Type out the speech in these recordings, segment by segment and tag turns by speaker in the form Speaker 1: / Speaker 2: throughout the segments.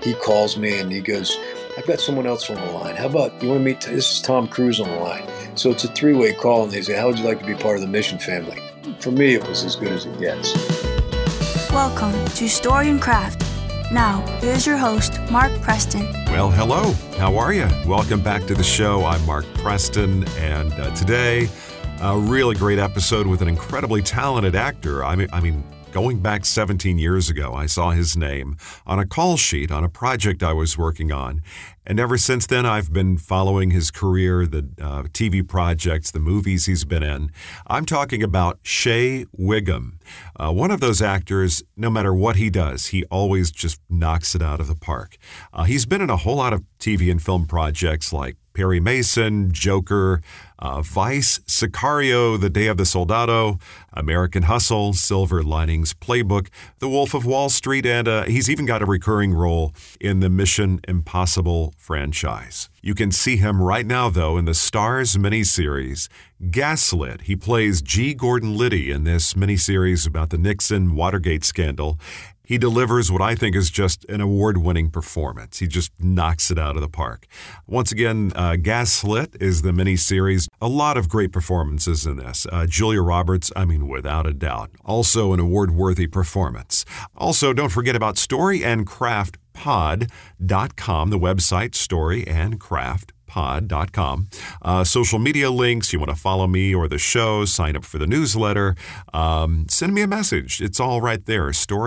Speaker 1: he calls me and he goes, I've got someone else on the line. How about you want to meet? This is Tom Cruise on the line. So it's a three-way call, and they say, how would you like to be part of the Mission family? For me, it was as good as it gets.
Speaker 2: Welcome to Story and Craft. Now, here's your host, Mark Preston.
Speaker 3: Well, hello. How are you? Welcome back to the show. I'm Mark Preston, and today, a really great episode with an incredibly talented actor. I mean, going back 17 years ago, I saw his name on a call sheet on a project I was working on. And ever since then, I've been following his career, the TV projects, the movies he's been in. I'm talking about Shea Whigham, one of those actors, no matter what he does, he always just knocks it out of the park. He's been in a whole lot of TV and film projects like Perry Mason, Joker, Vice, Sicario, The Day of the Soldado, American Hustle, Silver Linings Playbook, The Wolf of Wall Street, and he's even got a recurring role in the Mission Impossible franchise. You can see him right now, though, in the Starz miniseries Gaslit. He plays G. Gordon Liddy in this miniseries about the Nixon Watergate scandal. He delivers what I think is just an award-winning performance. He just knocks it out of the park. Once again, Gaslit is the miniseries. A lot of great performances in this. Julia Roberts, without a doubt. Also an award-worthy performance. Also, don't forget about StoryandCraftPod.com, the website StoryandCraftPod.com. Social media links, you want to follow me or the show, sign up for the newsletter, send me a message. It's all right there,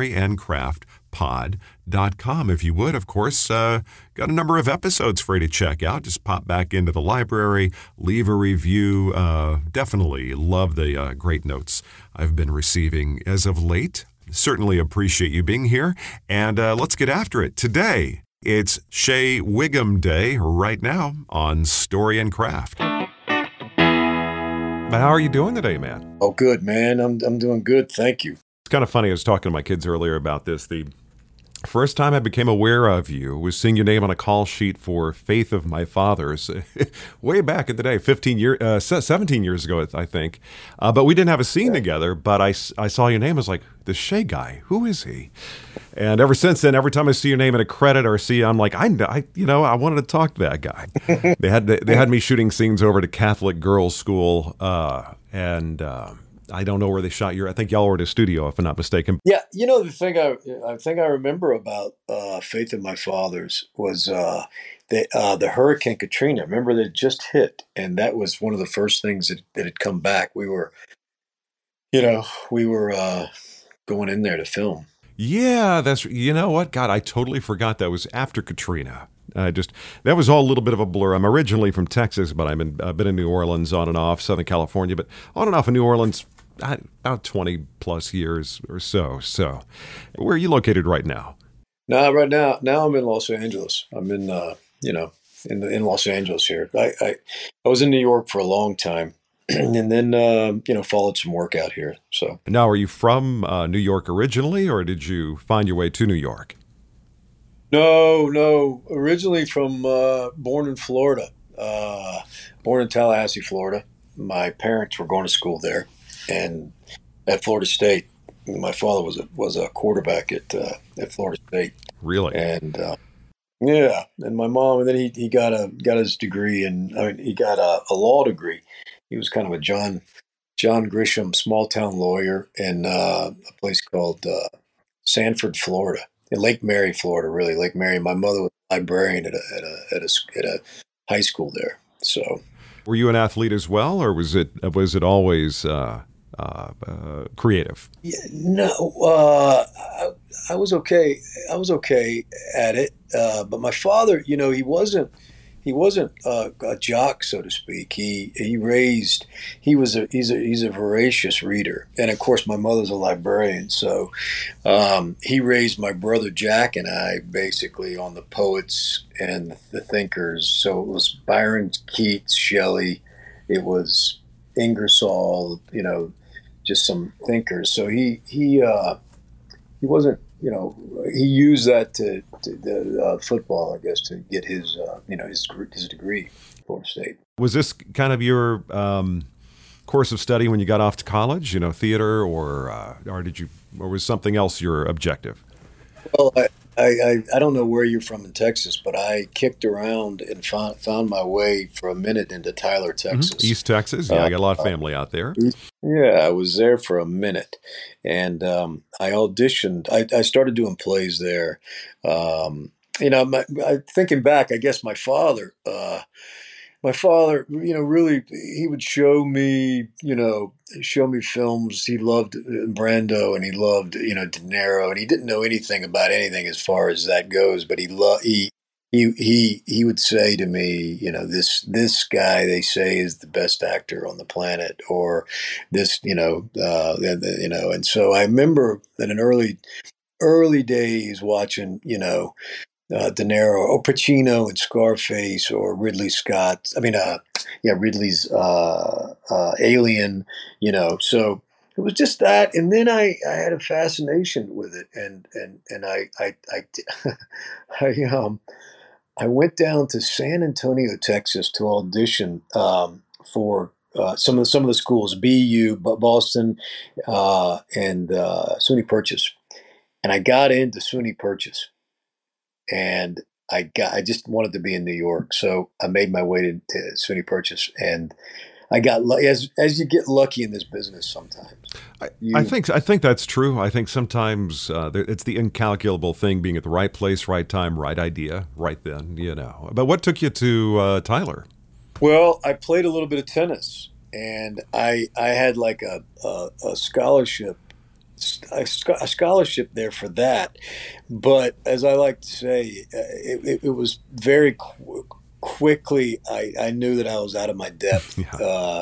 Speaker 3: StoryandCraftPod.com. If you would, of course, got a number of episodes for you to check out. Just pop back into the library, leave a review. Definitely love the great notes I've been receiving as of late. Certainly appreciate you being here, and let's get after it. Today, it's Shea Whigham Day right now on Story and Craft. But how are you doing today, man?
Speaker 1: Oh, good, man. I'm doing good. Thank you.
Speaker 3: It's kind of funny. I was talking to my kids earlier about this. The first time I became aware of you was seeing your name on a call sheet for Faith of My Fathers way back in the day, 17 years ago, I think. But we didn't have a scene together, but I saw your name. I was like, the Shea guy, who is he? And ever since then, every time I see your name in a credit or I'm like, I wanted to talk to that guy. They had me shooting scenes over at a Catholic girls' school, and I don't know where they shot I think y'all were at a studio, if I'm not mistaken.
Speaker 1: Yeah, the thing I think I remember about Faith of My Fathers was the Hurricane Katrina. Remember, that just hit, and that was one of the first things that had come back. We were going in there to film.
Speaker 3: Yeah, you know what? God, I totally forgot that was after Katrina. That was all a little bit of a blur. I'm originally from Texas, but I've been in New Orleans on and off, Southern California, but on and off in New Orleans about 20 plus years or so. So where are you located right now?
Speaker 1: Right now I'm in Los Angeles. I'm in, in Los Angeles here. I was in New York for a long time. And then, followed some work out here. So
Speaker 3: now, are you from New York originally, or did you find your way to New York?
Speaker 1: No. Originally from born in Florida, born in Tallahassee, Florida. My parents were going to school there, and at Florida State. My father was a quarterback at Florida State.
Speaker 3: Really?
Speaker 1: And yeah, and my mom. And then he got his degree, and he got a law degree. He was kind of a John Grisham small town lawyer in a place called Sanford, Florida, in Lake Mary, Florida. Really, Lake Mary. My mother was a librarian at a high school there. So,
Speaker 3: were you an athlete as well, or was it always creative?
Speaker 1: Yeah, no, I was okay. I was okay at it, but my father, he wasn't a jock, so to speak. He's a voracious reader, and of course my mother's a librarian. So he raised my brother Jack and I basically on the poets and the thinkers. So it was Byron, Keats, Shelley. It was Ingersoll. Just some thinkers. So he wasn't. He used that to football, I guess, to get his degree at Florida State.
Speaker 3: Was this kind of your course of study when you got off to college? Theater, or was something else your objective?
Speaker 1: Well, I don't know where you're from in Texas, but I kicked around and found my way for a minute into Tyler, Texas.
Speaker 3: East Texas. Yeah,
Speaker 1: Uh,
Speaker 3: I got a lot of family out there.
Speaker 1: yeah, I was there for a minute, and I auditioned. I started doing plays there. Thinking back, I guess my father, really, he would show me films. He loved Brando, and he loved, De Niro, and he didn't know anything about anything as far as that goes. But he would say to me, this guy they say is the best actor on the planet, or this, and so I remember in an early days watching, De Niro or Pacino and Scarface or Ridley Scott. I mean, Ridley's Alien. So it was just that, and then I had a fascination with it, and I I went down to San Antonio, Texas, to audition for. Some of the schools, BU, Boston, and SUNY Purchase, and I got into SUNY Purchase, and I just wanted to be in New York, so I made my way to SUNY Purchase, and I got as you get lucky in this business sometimes.
Speaker 3: I think that's true. I think sometimes it's the incalculable thing, being at the right place, right time, right idea, right then. But what took you to Tyler?
Speaker 1: Well, I played a little bit of tennis, and I had like a scholarship a scholarship there for that. But as I like to say, it was very quickly. I knew that I was out of my depth.
Speaker 3: Yeah,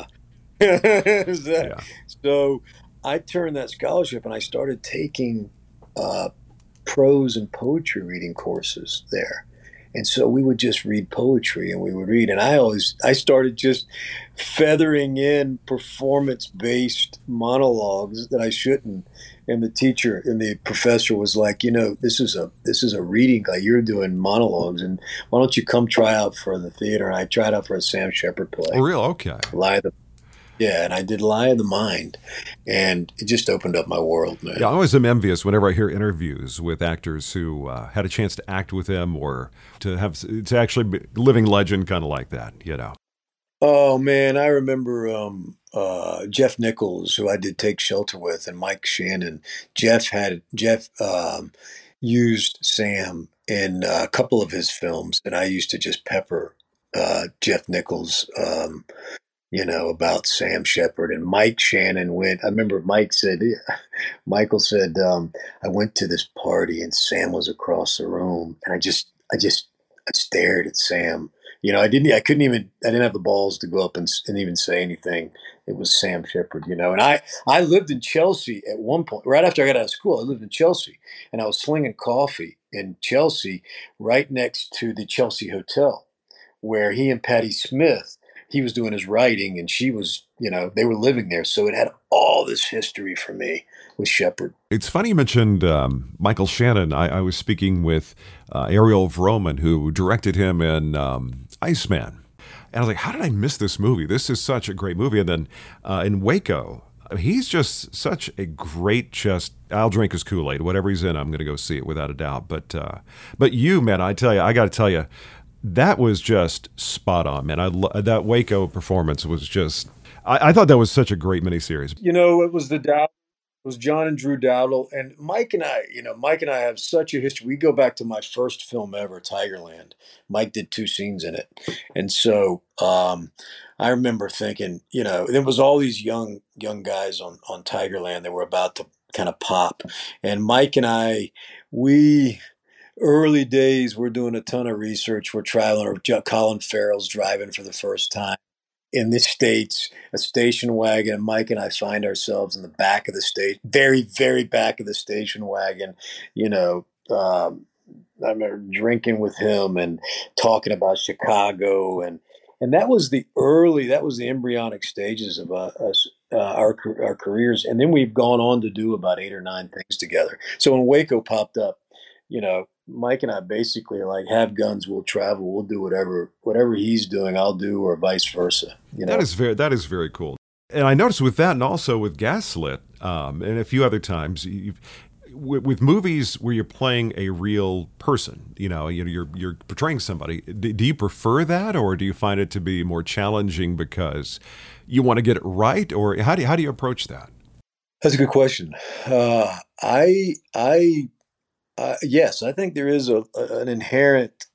Speaker 3: yeah.
Speaker 1: So I turned that scholarship and I started taking uh, prose and poetry reading courses there. And so we would just read poetry, and we would read. And I started just feathering in performance based monologues that I shouldn't. And the teacher and the professor was like, this is a reading, like you're doing monologues, and why don't you come try out for the theater? And I tried out for a Sam Shepard
Speaker 3: Oh,
Speaker 1: play,
Speaker 3: real? Okay.
Speaker 1: Lie of the yeah, and I did Lie of the Mind, and it just opened up my world,
Speaker 3: Yeah, I
Speaker 1: man.
Speaker 3: always am envious whenever I hear interviews with actors who had a chance to act with him, or to actually be living legend, kind of like that.
Speaker 1: Oh man, I remember Jeff Nichols, who I did Take Shelter with, and Mike Shannon. Jeff used Sam in a couple of his films, and I used to just pepper Jeff Nichols, about Sam Shepard. And Mike Shannon went. I remember Michael said, I went to this party and Sam was across the room, and I stared at Sam. I didn't have the balls to go up and even say anything. It was Sam Shepard, and I lived in Chelsea at one point. Right after I got out of school, I lived in Chelsea, and I was slinging coffee in Chelsea, right next to the Chelsea Hotel, where he and Patti Smith, he was doing his writing, and she was, they were living there. So it had all this history for me with Shepard.
Speaker 3: It's funny you mentioned Michael Shannon. I was speaking with Ariel Vroman, who directed him in Iceman. And I was like, how did I miss this movie? This is such a great movie. And then in Waco, he's just such a great, I'll drink his Kool-Aid. Whatever he's in, I'm going to go see it without a doubt. But you, man, I got to tell you, that was just spot on, man. That Waco performance was just, I thought that was such a great miniseries.
Speaker 1: It was was John and Drew Dowdle, and Mike and I. Mike and I have such a history. We go back to my first film ever, Tigerland. Mike did two scenes in it, and so I remember thinking, there was all these young guys on Tigerland that were about to kind of pop, and Mike and I, we early days, we're doing a ton of research. We're traveling, or Colin Farrell's driving for the first time in the States, a station wagon. And Mike and I find ourselves in the back of the state, very, very back of the station wagon. You know, I remember drinking with him and talking about Chicago, and that was the embryonic stages of us, our careers. And then we've gone on to do about eight or nine things together. So when Waco popped up, Mike and I basically are like, have guns, we'll travel, we'll do whatever he's doing, I'll do, or vice versa.
Speaker 3: That is very cool. And I noticed with that, and also with Gaslit, and a few other times, with movies where you're playing a real person, you're portraying somebody. Do you prefer that, or do you find it to be more challenging because you want to get it right, or how do you approach that?
Speaker 1: That's a good question. Yes, I think there is an inherent,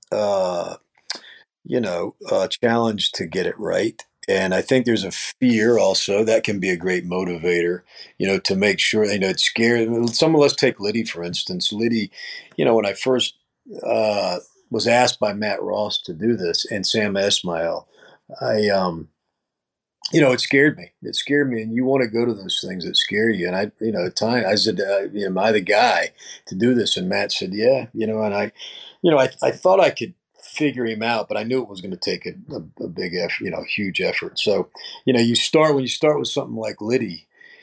Speaker 1: challenge to get it right. And I think there's a fear also that can be a great motivator, to make sure, it's scary. Let's take Liddy, for instance. Liddy, when I first was asked by Matt Ross to do this and Sam Esmail, it scared me. It scared me, and you want to go to those things that scare you. And at time I said, am I the guy to do this? And Matt said, yeah. And I thought I could figure him out, but I knew it was going to take a big effort, huge effort. So, when you start with something like Liddy,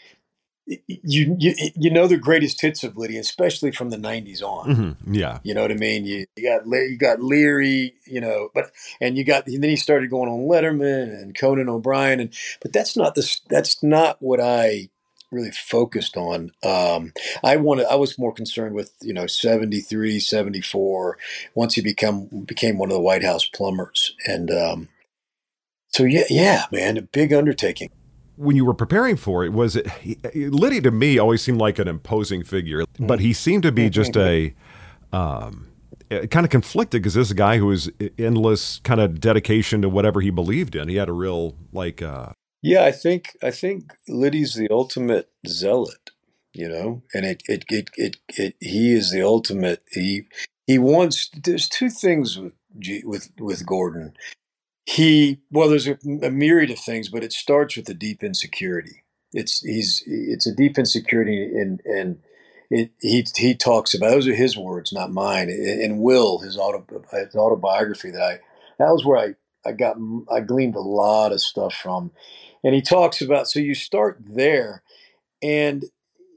Speaker 1: you the greatest hits of Liddy, especially from the '90s on.
Speaker 3: Mm-hmm. Yeah,
Speaker 1: you know what I mean. You got Leary, and then he started going on Letterman and Conan O'Brien, but that's not what I really focused on. I was more concerned with 73, 74, once he became one of the White House plumbers, and so yeah, man, a big undertaking.
Speaker 3: When you were preparing for it, Liddy to me always seemed like an imposing figure, but he seemed to be just a kind of conflicted, because this is a guy who was endless kind of dedication to whatever he believed in. He had a real
Speaker 1: yeah, I think Liddy's the ultimate zealot, and he is the ultimate. He wants. There's two things with Gordon. There's a myriad of things, but it starts with a deep insecurity. It's a deep insecurity, and he talks about, those are his words, not mine. And Will, his autobiography, that was where I gleaned a lot of stuff from, and he talks about. So you start there, and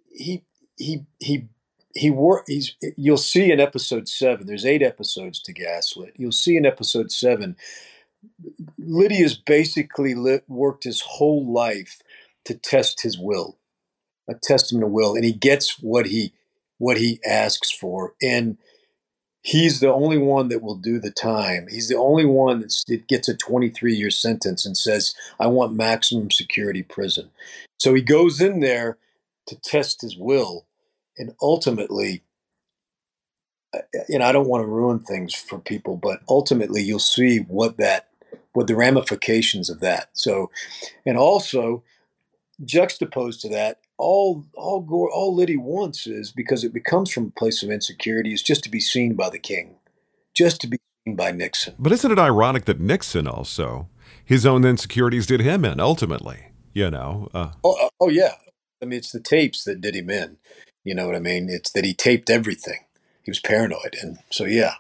Speaker 1: you'll see in episode 7. There's 8 episodes to Gaslit. You'll see in episode 7. Liddy has basically worked his whole life to test his will, a testament of will, and he gets what he asks for, and he's the only one that will do the time. He's the only one that gets a 23-year sentence and says, "I want maximum security prison." So he goes in there to test his will, and ultimately, I don't want to ruin things for people, but ultimately you'll see what the ramifications of that. So, and also juxtaposed to that, all Liddy wants is, because it becomes from a place of insecurity, is just to be seen by the king, just to be seen by Nixon.
Speaker 3: But isn't it ironic that Nixon also, his own insecurities did him in ultimately,
Speaker 1: Oh yeah. I mean, it's the tapes that did him in. You know what I mean? It's that he taped everything. He was paranoid. And so, yeah.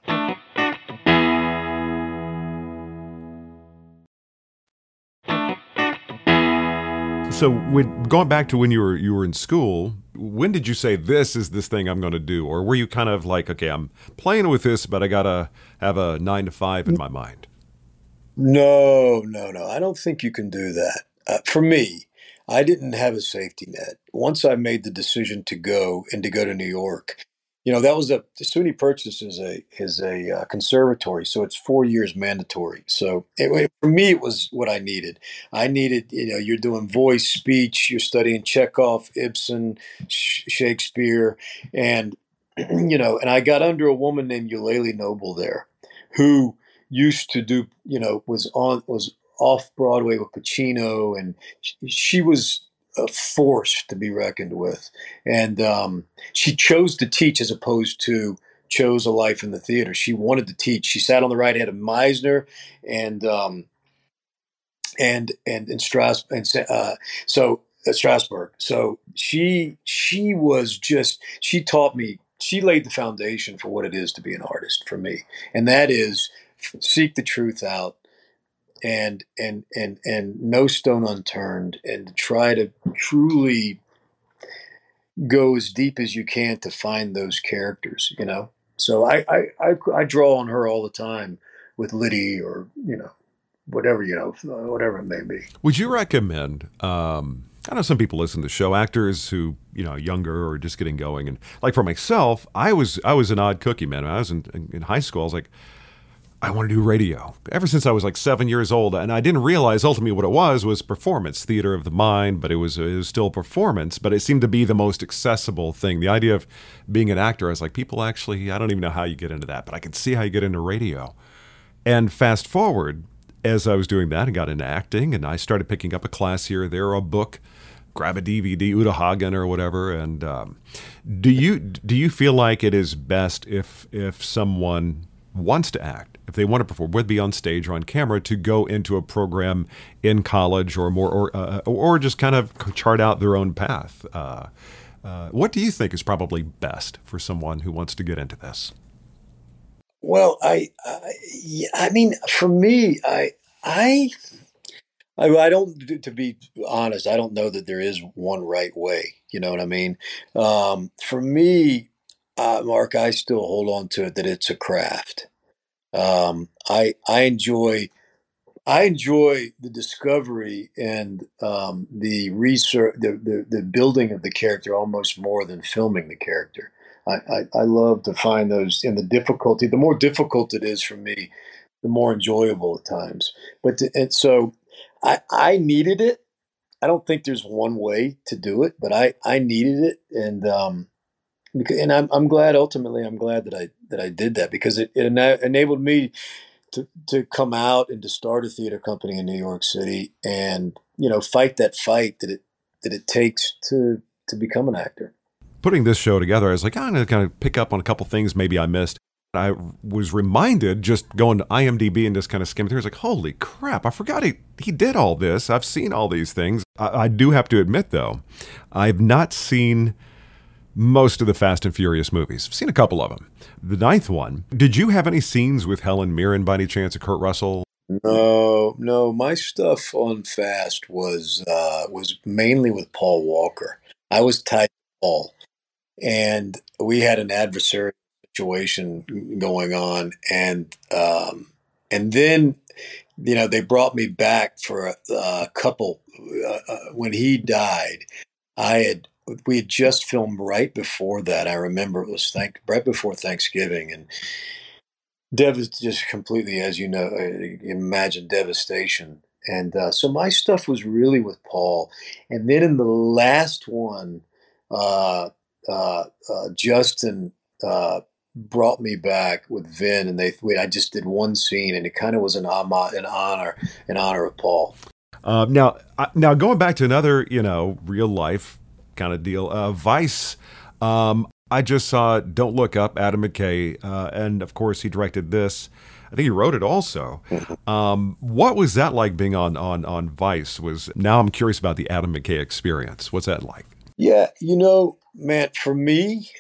Speaker 3: So going back to when you were in school, when did you say, this is this thing I'm going to do? Or were you kind of like, okay, I'm playing with this, but I got to have a 9 to 5 in my mind?
Speaker 1: No. I don't think you can do that. For me, I didn't have a safety net. Once I made the decision to go to New York, that was SUNY Purchase is a conservatory, so it's 4 years mandatory. So for me, it was what I needed. I needed, you're doing voice, speech, you're studying Chekhov, Ibsen, Shakespeare, and and I got under a woman named Eulalie Noble there, who used to do, was off Broadway with Pacino, and she was a force to be reckoned with. And she chose to teach as opposed to chose a life in the theater. She wanted to teach. She sat on the right hand of Meisner and Strasberg. So she was just, she taught me, she laid the foundation for what it is to be an artist for me. And that is seek the truth out, and no stone unturned, and try to truly go as deep as you can to find those characters, So I draw on her all the time with Liddy, or, whatever it may be.
Speaker 3: Would you recommend, I know some people listen to the show, actors who, younger or just getting going. And like for myself, I was an odd cookie, man. When I was in high school, I was like, I want to do radio ever since I was like 7 years old. And I didn't realize ultimately what it was performance, theater of the mind, but it was still performance, but it seemed to be the most accessible thing. The idea of being an actor, I was like, people actually, I don't even know how you get into that, but I can see how you get into radio. And fast forward, as I was doing that and got into acting, and I started picking up a class here or there, a book, grab a DVD, Uta Hagen or whatever. And do you feel like it is best if someone wants to act, if they want to perform, whether it be on stage or on camera, to go into a program in college or more, or just kind of chart out their own path? What do you think is probably best for someone who wants to get into this?
Speaker 1: Well, yeah, I mean, for me, I don't, to be honest, I don't know that there is one right way. You know what I mean? For me, Mark, I still hold on to it that it's a craft. I enjoy the discovery and the research, the building of the character almost more than filming the character. I love to find those, and the difficulty. The more difficult it is for me, the more enjoyable at times. And so I needed it. I don't think there's one way to do it, but I needed it, and I'm glad. Ultimately, I'm glad that I did that, because it enabled me to come out and to start a theater company in New York City, and fight that fight that it takes to become an actor.
Speaker 3: Putting this show together, I was like, I'm going to kind of pick up on a couple things maybe I missed. I was reminded, just going to IMDb and just kind of skimming through, I was like, holy crap, I forgot he did all this. I've seen all these things. I do have to admit, though, I've not seen most of the Fast and Furious movies. I've seen a couple of them. The ninth one, did you have any scenes with Helen Mirren by any chance, or Kurt Russell?
Speaker 1: No, no. My stuff on Fast was mainly with Paul Walker. I was tied to Paul, and we had an adversarial situation going on, and then they brought me back for a couple. When he died, I had we had just filmed right before that. I remember it was right before Thanksgiving, and just completely, as imagine devastation. And so my stuff was really with Paul, and then in the last one, uh, Justin brought me back with Vin, and I just did one scene, and it kind of was in honor of Paul.
Speaker 3: Now going back to another, real life kind of deal, Vice. I just saw Don't Look Up, Adam McKay, and of course he directed this. I think he wrote it also. What was that like being on Vice? Now I'm curious about the Adam McKay experience. What's that like?
Speaker 1: Yeah, man, for me,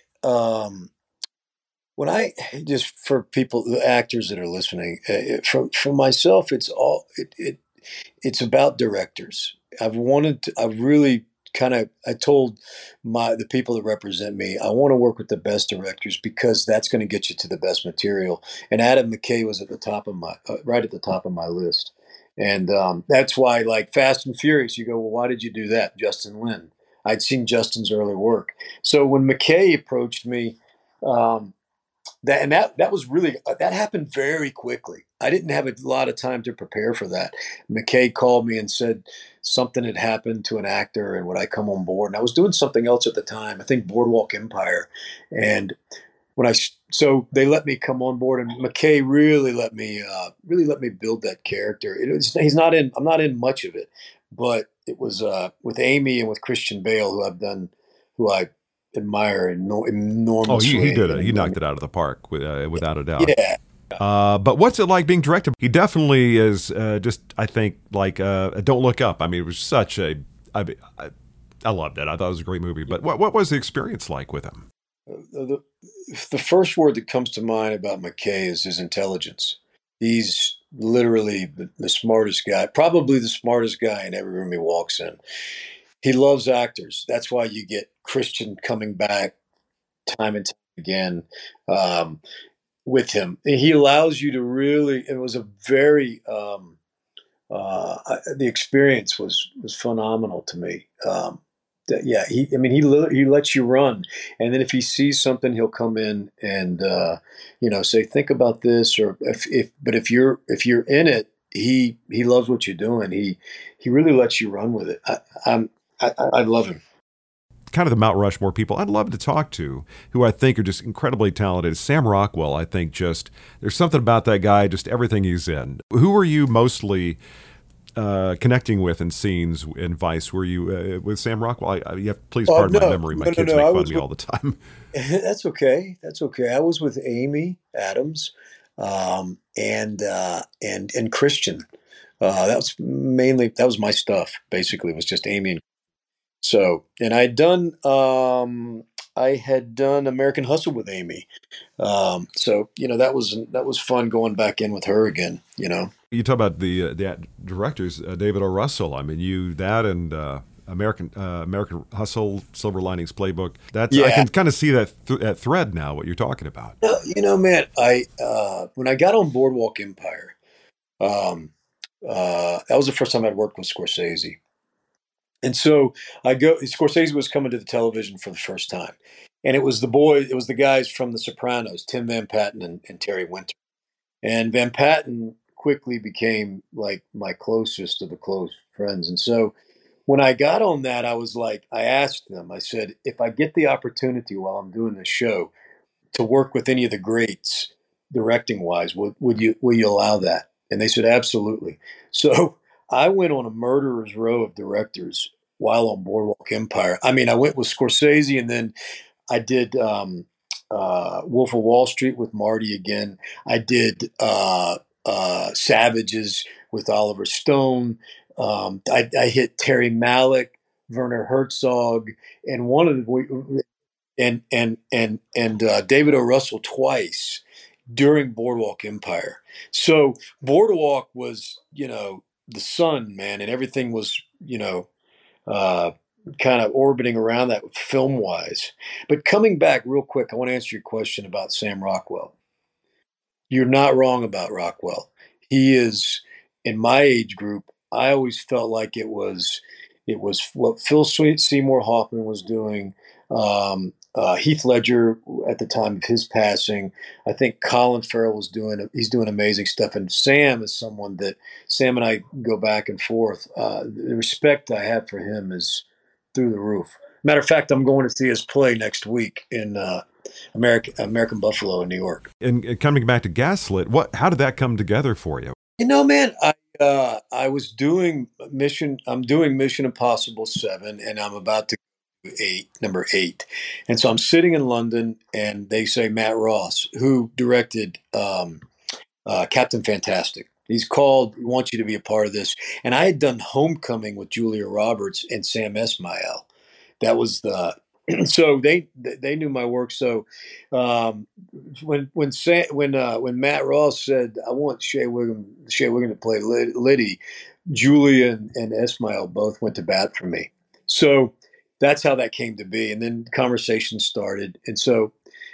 Speaker 1: when I just for people, the actors that are listening, for myself, it's about directors. I've really I told the people that represent me, I want to work with the best directors, because that's going to get you to the best material. And Adam McKay was at the top of right at the top of my list. And that's why, like Fast and Furious, you go, well, why did you do that? Justin Lin. I'd seen Justin's early work. So when McKay approached me, um, that was really that happened very quickly. I didn't have a lot of time to prepare for that. McKay called me and said something had happened to an actor, and would I come on board? And I was doing something else at the time, I think Boardwalk Empire. And so they let me come on board, and McKay really let me build that character. I'm not in much of it, but it was with Amy and with Christian Bale, who I admire
Speaker 3: Oh, he
Speaker 1: enormously.
Speaker 3: did it. He knocked it out of the park, without a doubt.
Speaker 1: Yeah.
Speaker 3: But what's it like being directed? He definitely is, just, I think, like Don't Look Up. I mean, it was such I loved it. I thought it was a great movie. But what was the experience like with him?
Speaker 1: The first word that comes to mind about McKay is his intelligence. He's literally the smartest guy, probably the smartest guy in every room he walks in. He loves actors. That's why you get Christian coming back time and time again, um, with him. He allows you to really. It was a very the experience was phenomenal to me. Yeah, he lets you run, and then if he sees something, he'll come in and say, think about this, or if you're in it, he loves what you're doing. He really lets you run with it. I love him.
Speaker 3: Kind of the Mount Rushmore people I'd love to talk to, who I think are just incredibly talented. Sam Rockwell, I think just there's something about that guy, just everything he's in. Who are you mostly connecting with in scenes in Vice? Were you with Sam Rockwell? Please pardon my memory. My kids make fun of me all the time.
Speaker 1: That's okay. That's okay. I was with Amy Adams, and Christian. That was my stuff. Basically, it was just Amy. And I had done American Hustle with Amy. That was fun going back in with her again.
Speaker 3: You talk about the directors, David O. Russell. I mean, and American Hustle, Silver Linings Playbook. I can kind of see that thread now. What you're talking about.
Speaker 1: Man, when I got on Boardwalk Empire, that was the first time I'd worked with Scorsese. And so Scorsese was coming to the television for the first time. And it was the guys from The Sopranos, Tim Van Patten and Terry Winter. And Van Patten quickly became like my closest of the close friends. And so when I got on that, I asked them, I said, if I get the opportunity while I'm doing the show to work with any of the greats directing wise, will you allow that? And they said, absolutely. So I went on a murderer's row of directors while on Boardwalk Empire. I mean, I went with Scorsese, and then I did Wolf of Wall Street with Marty again. I did Savages with Oliver Stone. I hit Terry Malick, Werner Herzog, and David O. Russell twice during Boardwalk Empire. So Boardwalk was, the sun, man, and everything was, kind of orbiting around that film wise. But coming back real quick, I want to answer your question about Sam Rockwell. You're not wrong about Rockwell. He is in my age group. I always felt like it was what Phil Seymour Hoffman was doing. Heath Ledger at the time of his passing. I think Colin Farrell he's doing amazing stuff. And Sam is someone that Sam and I go back and forth. The respect I have for him is through the roof. Matter of fact, I'm going to see his play next week in American Buffalo in New York.
Speaker 3: And coming back to Gaslit, how did that come together for you?
Speaker 1: Man, I was doing I'm doing Mission Impossible 7, and I'm about to number 8. And so I'm sitting in London, and they say Matt Ross, who directed Captain Fantastic. He's called, we want you to be a part of this. And I had done Homecoming with Julia Roberts and Sam Esmail. That was so they knew my work. So when Matt Ross said, I want Shea Wiggum to play Liddy, Julia and Esmail both went to bat for me. So that's how that came to be. And then conversations started. And so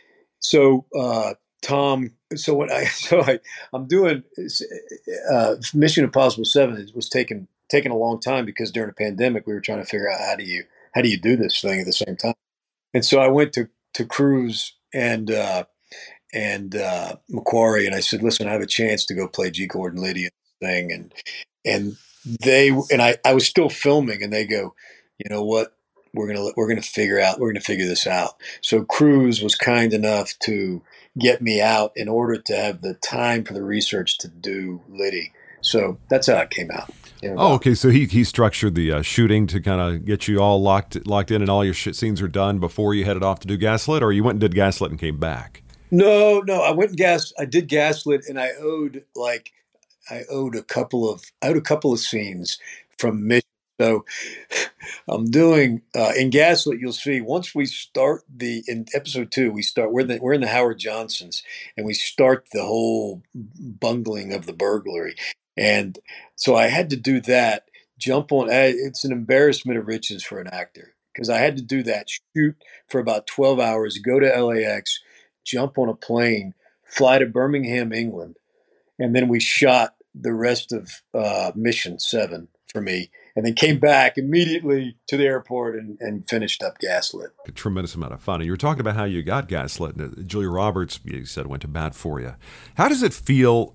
Speaker 1: Tom, I'm doing Mission Impossible 7. It was taking a long time because during the pandemic, we were trying to figure out how do you do this thing at the same time. And so I went to Cruise and Macquarie, and I said, listen, I have a chance to go play G. Gordon Liddy in this thing. I was still filming, and they go, you know what? We're gonna figure this out. So Cruise was kind enough to get me out in order to have the time for the research to do Liddy. So that's how it came out.
Speaker 3: Okay. So he structured the shooting to kind of get you all locked in, and all your scenes are done before you headed off to do Gaslit, or you went and did Gaslit and came back?
Speaker 1: No. I did Gaslit, and I owed a couple of scenes from Mission. So I'm doing in Gaslit. You'll see once we start in episode 2, we're in the Howard Johnsons, and we start the whole bungling of the burglary. And so I had to do that. It's an embarrassment of riches for an actor, because I had to do that, shoot for about 12 hours, go to LAX, jump on a plane, fly to Birmingham, England, and then we shot the rest of Mission 7 for me, and then came back immediately to the airport and finished up Gaslit.
Speaker 3: A tremendous amount of fun. And you were talking about how you got Gaslit. Julia Roberts, you said, went to bat for you. How does it feel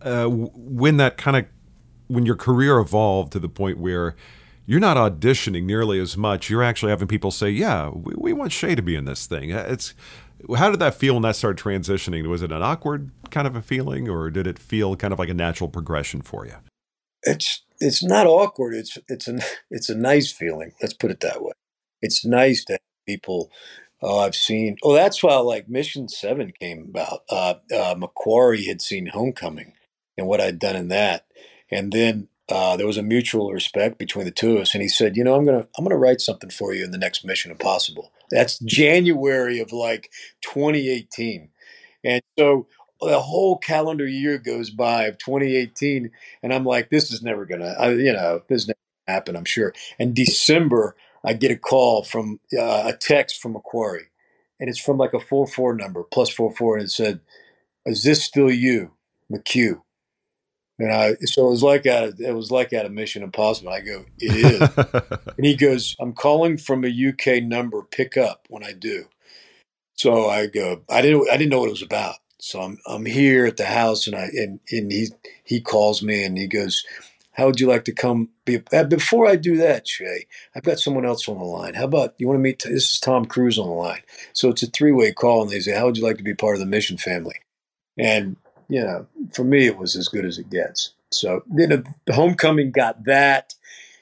Speaker 3: when your career evolved to the point where you're not auditioning nearly as much, you're actually having people say, yeah, we want Shay to be in this thing. How did that feel when that started transitioning? Was it an awkward kind of a feeling, or did it feel kind of like a natural progression for you?
Speaker 1: It's not awkward. It's a nice feeling. Let's put it that way. It's nice to have people. I've seen. Oh, that's why like Mission 7 came about. Macquarie had seen Homecoming and what I'd done in that, and then there was a mutual respect between the two of us. And he said, I'm gonna write something for you in the next Mission Impossible. That's January of like 2018, and so the whole calendar year goes by of 2018, and I'm like, this is never gonna, this never gonna happen, I'm sure. And December, I get a call from a text from Macquarie, and it's from like a 44 number +44, and it said, "Is this still you, McHugh?" And so it was like at a Mission Impossible. I go, "It is," and he goes, "I'm calling from a UK number. Pick up when I do." So I go, I didn't know what it was about. So I'm here at the house, and he calls me and he goes, "How would you like to come be?" Before I do that, Shay, I've got someone else on the line. How about you want to meet? This is Tom Cruise on the line. So it's a 3-way call, and they say, "How would you like to be part of the Mission family?" And for me, it was as good as it gets. So the Homecoming got that.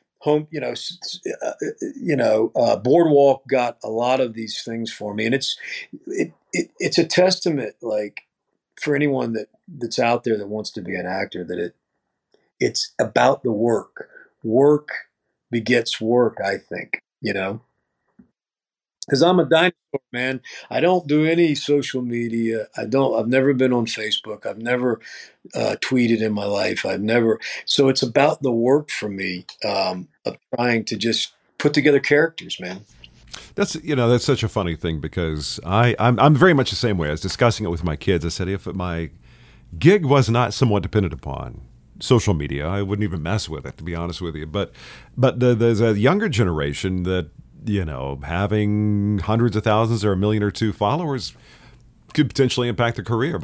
Speaker 1: Boardwalk got a lot of these things for me, and it's a testament, like, for anyone that's out there that wants to be an actor, that it's about the work. Work begets work, I think, because I'm a dinosaur, man. I don't do any social media. I've never been on Facebook. I've never tweeted in my life. So it's about the work for me, of trying to just put together characters, man.
Speaker 3: That's such a funny thing, because I'm very much the same way. I was discussing it with my kids. I said, if my gig was not somewhat dependent upon social media, I wouldn't even mess with it, to be honest with you. But there's a younger generation that, having hundreds of thousands or 1 million or 2 followers could potentially impact their career.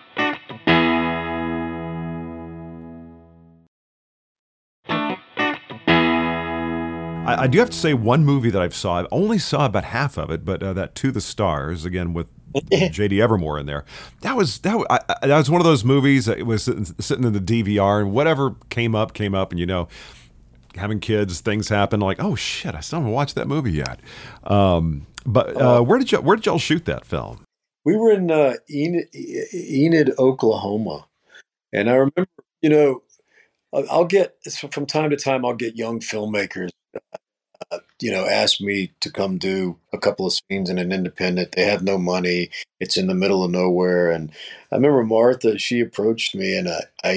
Speaker 3: I do have to say, one movie that I only saw about half of it, but that To the Stars, again with J.D. Evermore in there. That was one of those movies that was sitting in the DVR, and whatever came up, and having kids, things happen. Like, oh shit, I still haven't watched that movie yet. Where did y'all shoot that film?
Speaker 1: We were in Enid, Oklahoma, and I remember, I'll get, from time to time, I'll get young filmmakers, ask me to come do a couple of scenes in an independent. They have no money. It's in the middle of nowhere. And I remember Martha, she approached me, and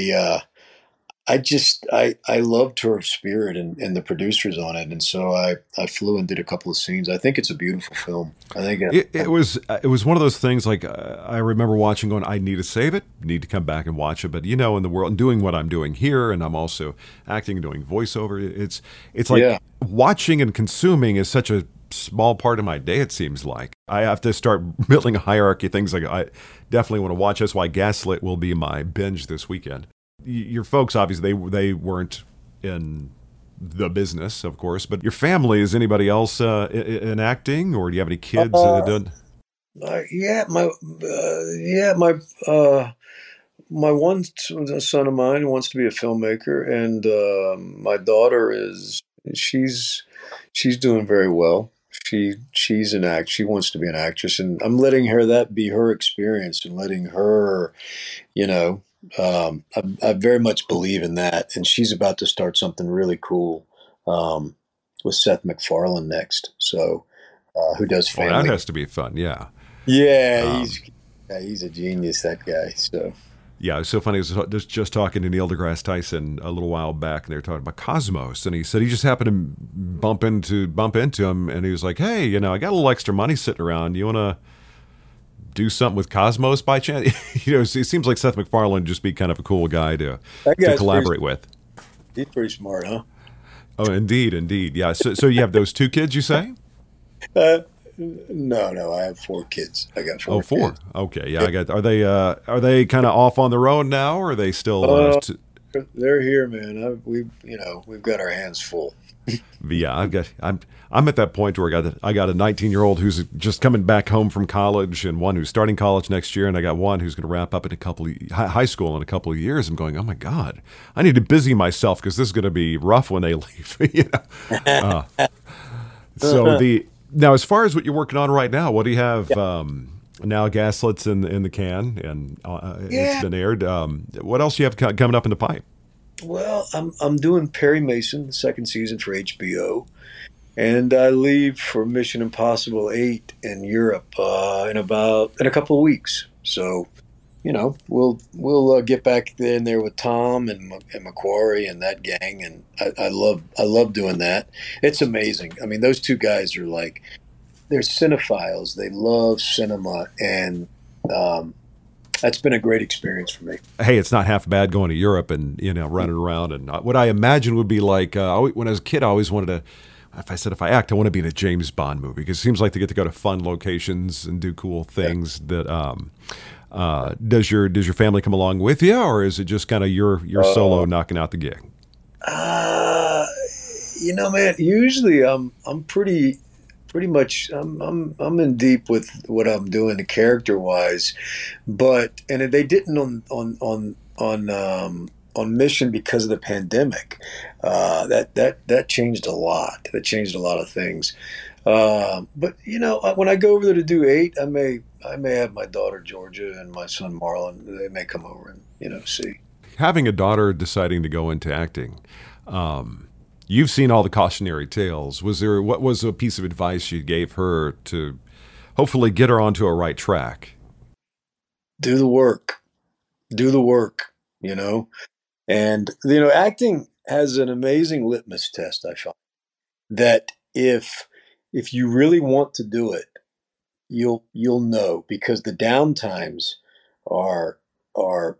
Speaker 1: I loved her spirit and the producers on it. And so I flew and did a couple of scenes. I think it's a beautiful film. I think
Speaker 3: it was one of those things, like, I remember watching going, I need to save it, need to come back and watch it. But, in the world, and doing what I'm doing here, and I'm also acting and doing voiceover, it's like watching and consuming is such a small part of my day, it seems like. I have to start building a hierarchy of things. Like, I definitely want to watch. That's why Gaslit will be my binge this weekend. Your folks, obviously, they weren't in the business, of course, but your family, is anybody else in acting, or do you have any kids that done?
Speaker 1: My one son of mine wants to be a filmmaker, and my daughter she's doing very well. She's an act. She wants to be an actress, and I'm letting her that be her experience, and letting her, I very much believe in that, and she's about to start something really cool with Seth MacFarlane next. So, who does Family?
Speaker 3: Well, that has to be fun, yeah.
Speaker 1: Yeah, he's a genius, that guy. So.
Speaker 3: Yeah, it was so funny. I was just talking to Neil deGrasse Tyson a little while back, and they were talking about Cosmos, and he said he just happened to bump into him, and he was like, "Hey, I got a little extra money sitting around. You want to do something with Cosmos by chance? It seems like Seth MacFarlane would just be kind of a cool guy to
Speaker 1: That guy's
Speaker 3: collaborate with.
Speaker 1: he's pretty smart, huh?
Speaker 3: Oh, indeed, indeed. Yeah. So you have those two kids, you say?
Speaker 1: Uh, no, I have 4 kids. I got
Speaker 3: Oh,
Speaker 1: four
Speaker 3: four.
Speaker 1: kids.
Speaker 3: Okay. Yeah. I got. Are they kind of off on their own now, or are they still?
Speaker 1: Uh, they're here, man. We've got our hands full.
Speaker 3: Yeah. I'm at that point where I got a 19-year-old who's just coming back home from college, and one who's starting college next year, and I got one who's going to wrap up in a couple of high school in a couple of years. I'm going, oh my God, I need to busy myself because this is going to be rough when they leave. So the now, as far as what you're working on right now, what do you have? Now Gaslight's in the can, and it's
Speaker 1: Yeah.
Speaker 3: been aired. What else do you have coming up in the pipe?
Speaker 1: Well, I'm doing Perry Mason, the second season for HBO, and I leave for Mission Impossible 8 in Europe in a couple of weeks. So, we'll get back in there with Tom and Macquarie and that gang, and I love doing that. It's amazing. I mean, those two guys are like they're cinephiles. They love cinema, and that's been a great experience for me.
Speaker 3: Hey, it's not half bad going to Europe and running around. And what I imagine would be like when I was a kid, I always wanted to. If I act, I want to be in a James Bond movie because it seems like they get to go to fun locations and do cool things. That does your family come along with you, or is it just kind of your solo knocking out the gig?
Speaker 1: Uh, man, usually I'm pretty much I'm in deep with what I'm doing character wise, but and they didn't on Mission because of the pandemic. That changed a lot. That changed a lot of things. But when I go over there to do 8, I may have my daughter Georgia and my son Marlon. They may come over and see.
Speaker 3: Having a daughter deciding to go into acting, you've seen all the cautionary tales. What was a piece of advice you gave her to hopefully get her onto a right track?
Speaker 1: Do the work. Do the work. And acting has an amazing litmus test. I find that if you really want to do it, you'll know because the downtimes are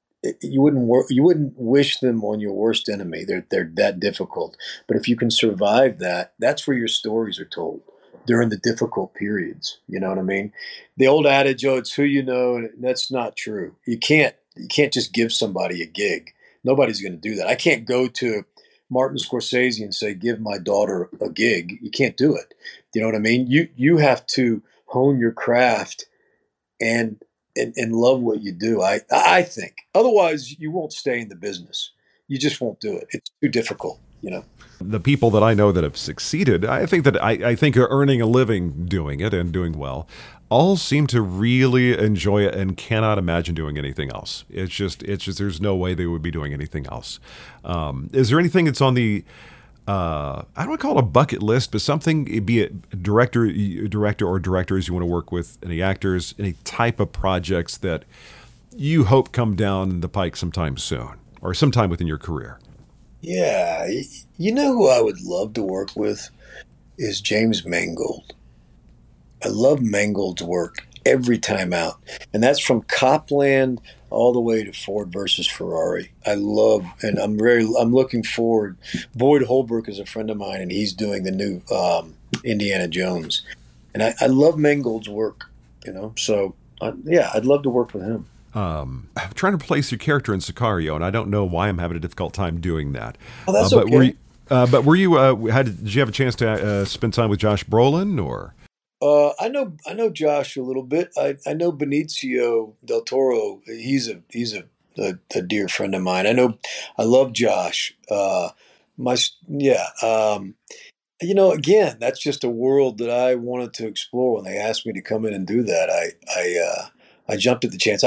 Speaker 1: you wouldn't wish them on your worst enemy. They're that difficult. But if you can survive that, that's where your stories are told during the difficult periods. You know what I mean? The old adage, "Oh, it's who you know," and that's not true. You can't just give somebody a gig. Nobody's going to do that. I can't go to Martin Scorsese and say, "Give my daughter a gig." You can't do it. You know what I mean? You have to hone your craft and and love what you do. I think otherwise you won't stay in the business. You just won't do it. It's too difficult.
Speaker 3: The people that I know that have succeeded, I think are earning a living doing it and doing well, all seem to really enjoy it and cannot imagine doing anything else. It's just there's no way they would be doing anything else. Is there anything that's on the I don't want to call it a bucket list, but something, be it director or directors you want to work with, any actors, any type of projects that you hope come down the pike sometime soon or sometime within your career?
Speaker 1: Yeah, you know who I would love to work with is James Mangold. I love Mangold's work every time out, and that's from Copland all the way to Ford versus Ferrari. I love, and I'm looking forward. Boyd Holbrook is a friend of mine, and he's doing the new Indiana Jones, and I love Mangold's work. So yeah, I'd love to work with him.
Speaker 3: I'm trying to place your character in Sicario, and I don't know why I'm having a difficult time doing that.
Speaker 1: Oh, that's
Speaker 3: but
Speaker 1: okay.
Speaker 3: were you? Did you have a chance to spend time with Josh Brolin, or?
Speaker 1: I know Josh a little bit. I know Benicio del Toro. He's a dear friend of mine. I love Josh. My yeah. Again, that's just a world that I wanted to explore. When they asked me to come in and do that, I jumped at the chance.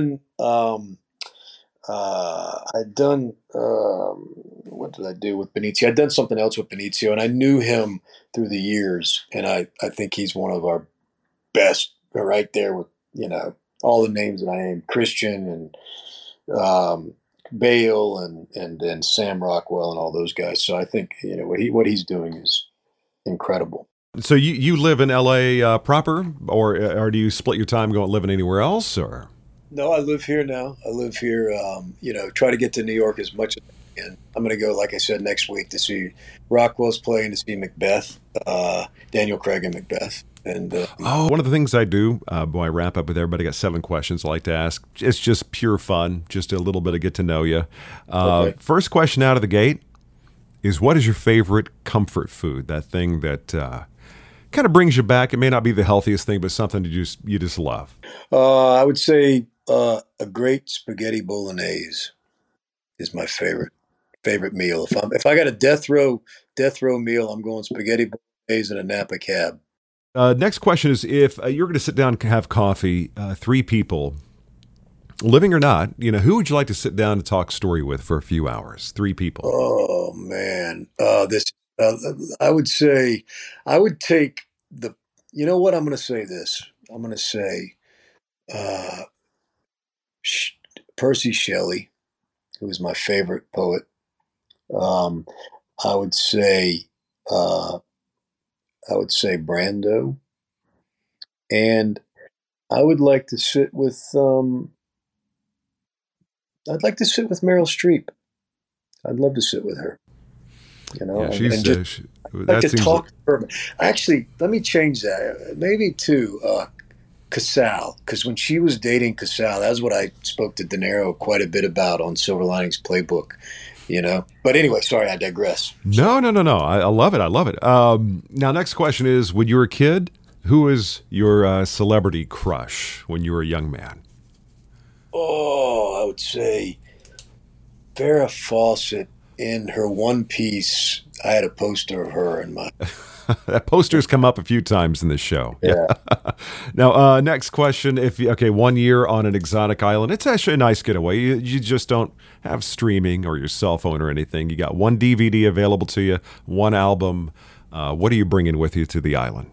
Speaker 1: I'd done what did I do with Benicio? I'd done something else with Benicio, and I knew him through the years, and I think he's one of our best, right there with all the names that I named, Christian and Bale and Sam Rockwell and all those guys. So I think what he's doing is incredible.
Speaker 3: So you live in LA proper, or do you split your time going living anywhere else, or?
Speaker 1: No, I live here now. I live here. Try to get to New York as much as I can. I'm going to go, like I said, next week to see Rockwell's playing, to see Macbeth, Daniel Craig and Macbeth. And
Speaker 3: Oh, one of the things I do when I wrap up with everybody, I got 7 questions I like to ask. It's just pure fun, just a little bit of get to know you.
Speaker 1: okay.
Speaker 3: First question out of the gate is, what is your favorite comfort food? That thing that kind of brings you back. It may not be the healthiest thing, but something you just love.
Speaker 1: I would say a great spaghetti bolognese is my favorite meal. If I got a death row meal, I'm going spaghetti bolognese and a Napa cab.
Speaker 3: Next question is, if you're going to sit down and have coffee, 3 people, living or not, who would you like to sit down and talk story with for a few hours? 3 people.
Speaker 1: Oh man, this uh, I would say I would take the. You know what? I'm going to say this. I'm going to say uh, Sh- Percy Shelley, who is my favorite poet. Um, I would say uh, I would say Brando, and I would like to sit with. I'd like to sit with Meryl Streep. I'd love to sit with her.
Speaker 3: Yeah,
Speaker 1: And just like
Speaker 3: that
Speaker 1: to
Speaker 3: seems.
Speaker 1: talk to her. Actually, let me change that. Maybe to Casal, because when she was dating Casal, that's what I spoke to De Niro quite a bit about on Silver Linings Playbook. But anyway, sorry, I digress.
Speaker 3: No, no, no, no. I love it. I love it. Now, next question is, when you were a kid, who was your celebrity crush when you were a young man?
Speaker 1: Oh, I would say Farrah Fawcett in her one piece. I had a poster of her in my.
Speaker 3: That poster's come up a few times in this show. Yeah.
Speaker 1: Yeah.
Speaker 3: Now, next question. Okay, 1 year on an exotic island. It's actually a nice getaway. You just don't have streaming or your cell phone or anything. You got one DVD available to you, one album. What are you bringing with you to the island?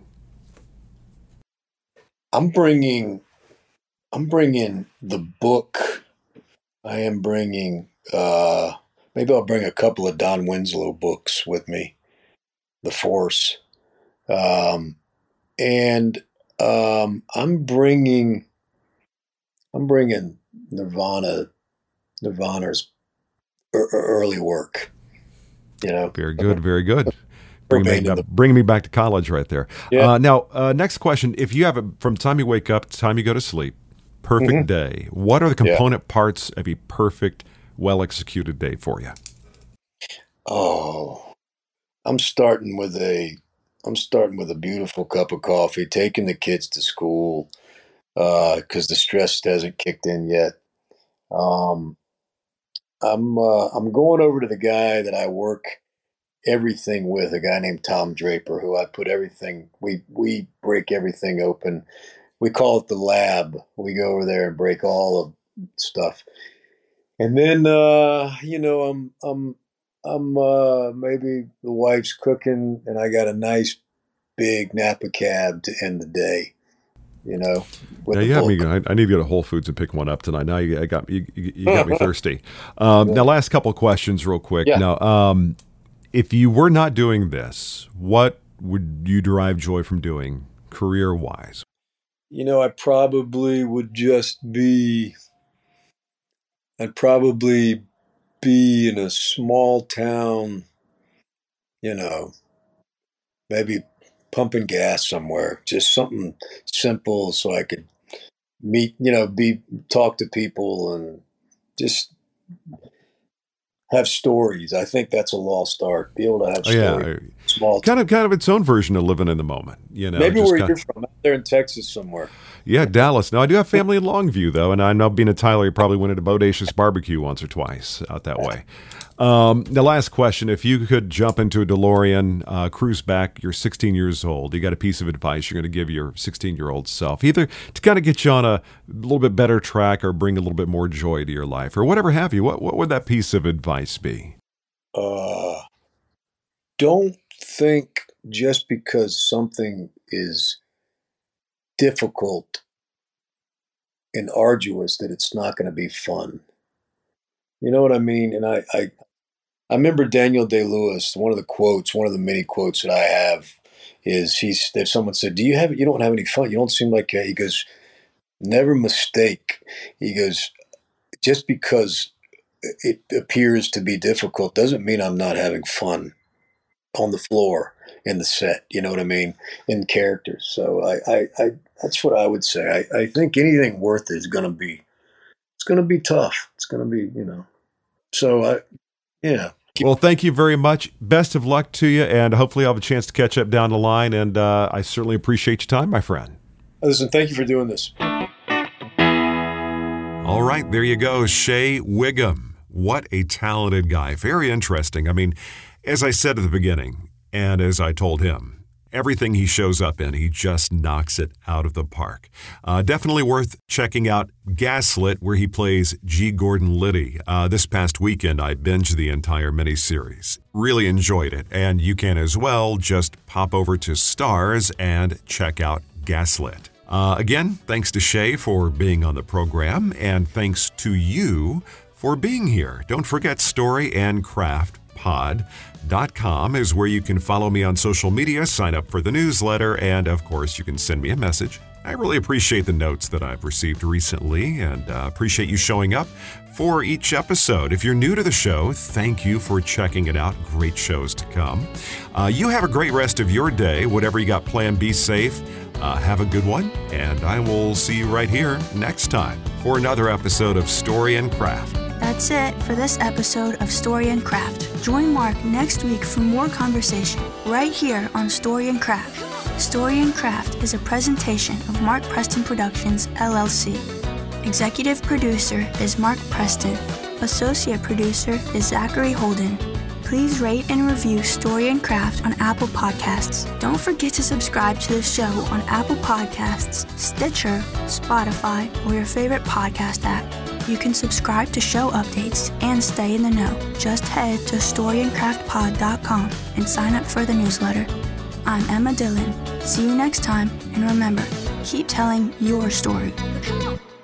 Speaker 1: I'm bringing. I'm bringing the book. I am bringing. Maybe I'll bring a couple of Don Winslow books with me. The Force. Um, and I'm bringing. I'm bringing Nirvana's early work. You know,
Speaker 3: Very good. Very good.
Speaker 1: Cobain in the.
Speaker 3: Bringing me back to college right there.
Speaker 1: Yeah.
Speaker 3: Now, next question. If you have from the time you wake up to the time you go to sleep, perfect
Speaker 1: Mhm.
Speaker 3: day, what are the
Speaker 1: Yeah.
Speaker 3: component parts of a perfect, well executed day for you?
Speaker 1: Oh, I'm starting with a. I'm starting with a beautiful cup of coffee, taking the kids to school because the stress hasn't kicked in yet. Um, I'm going over to the guy that I work everything with, a guy named Tom Draper, who I put everything. We break everything open. We call it the lab. We go over there and break all of stuff. And then I'm maybe the wife's cooking and I got a nice big Napa cab to end the day, with
Speaker 3: Now
Speaker 1: a
Speaker 3: you have me.
Speaker 1: book.
Speaker 3: I need to go to Whole Foods and pick one up tonight. Now you got you got me thirsty.
Speaker 1: Yeah.
Speaker 3: Now, last couple of questions, real quick.
Speaker 1: Yeah.
Speaker 3: Now, if you were not doing this, what would you derive joy from doing, career wise?
Speaker 1: I probably would just be I'd probably be in a small town, you know, maybe pumping gas somewhere, just something simple so I could meet, talk to people and just have stories. I think that's a lost art. Be able to have
Speaker 3: Oh
Speaker 1: stories.
Speaker 3: yeah,
Speaker 1: Small
Speaker 3: kind of its own version of living in the moment.
Speaker 1: Maybe
Speaker 3: Just
Speaker 1: where
Speaker 3: kind.
Speaker 1: you're from, out there in Texas somewhere.
Speaker 3: Yeah, Dallas. Now I do have family in Longview though, and I know being a Tyler, you probably went to Bodacious Barbecue once or twice out that way. The last question: if you could jump into a DeLorean, cruise back, you're 16 years old. You got a piece of advice you're going to give your 16-year-old self, either to kind of get you on a little bit better track or bring a little bit more joy to your life, or whatever have you. What would that piece of advice be?
Speaker 1: Uh, don't think just because something is difficult and arduous that it's not going to be fun. You know what I mean? And I remember Daniel Day Lewis, one of the many quotes that I have is if someone said, you don't have any fun. You don't seem like, he goes, never mistake. He goes, just because it appears to be difficult doesn't mean I'm not having fun on the floor, in the set, you know what I mean, in characters. So I that's what I would say. I think anything worth it is going to be, it's going to be tough. It's going to be, so yeah.
Speaker 3: Well, thank you very much. Best of luck to you, and hopefully I'll have a chance to catch up down the line, and I certainly appreciate your time, my friend.
Speaker 1: Listen, thank you for doing this.
Speaker 3: All right, there you go, Shea Whigham. What a talented guy. Very interesting. I mean, as I said at the beginning, and as I told him, everything he shows up in, he just knocks it out of the park. Definitely worth checking out Gaslit, where he plays G. Gordon Liddy. This past weekend, I binged the entire miniseries. Really enjoyed it, and you can as well just pop over to Starz and check out Gaslit. Again, thanks to Shea for being on the program, and thanks to you for being here. Don't forget StoryandCraftPod.com is where you can follow me on social media, sign up for the newsletter, and of course, you can send me a message. I really appreciate the notes that I've received recently, and appreciate you showing up for each episode. If you're new to the show, thank you for checking it out. Great shows to come. You have a great rest of your day. Whatever you got planned, be safe. Have a good one, and I will see you right here next time for another episode of Story and Craft.
Speaker 2: That's it for this episode of Story and Craft. Join Mark next week for more conversation right here on Story and Craft. Story and Craft is a presentation of Mark Preston Productions, LLC. Executive producer is Mark Preston. Associate producer is Zachary Holden. Please rate and review Story and Craft on Apple Podcasts. Don't forget to subscribe to the show on Apple Podcasts, Stitcher, Spotify, or your favorite podcast app. You can subscribe to show updates and stay in the know. Just head to StoryandCraftPod.com and sign up for the newsletter. I'm Emma Dillon. See you next time, and remember, keep telling your story.
Speaker 4: Come on.